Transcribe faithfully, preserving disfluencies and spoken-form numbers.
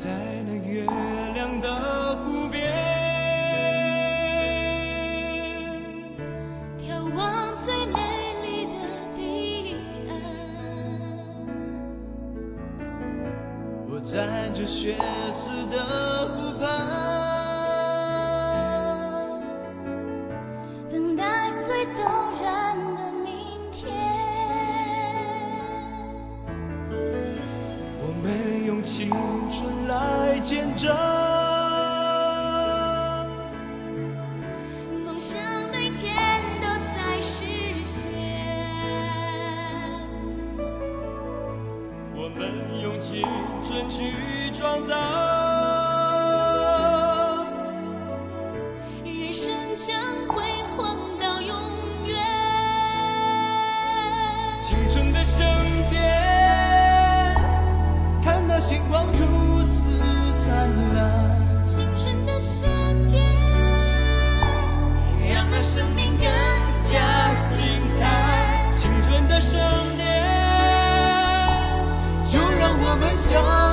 在那月亮的湖边， 眺望最美丽的彼岸。 我站着血丝的湖畔， 等待最动人的明天。 我们用青春来见证， 梦想每天都在实现。 我们用青春去创造， 人生将辉煌到永远。 青春的盛典，看那星光如此灿烂， 青春的盛宴，让那生命更加精彩。 青春的盛典，就让我们相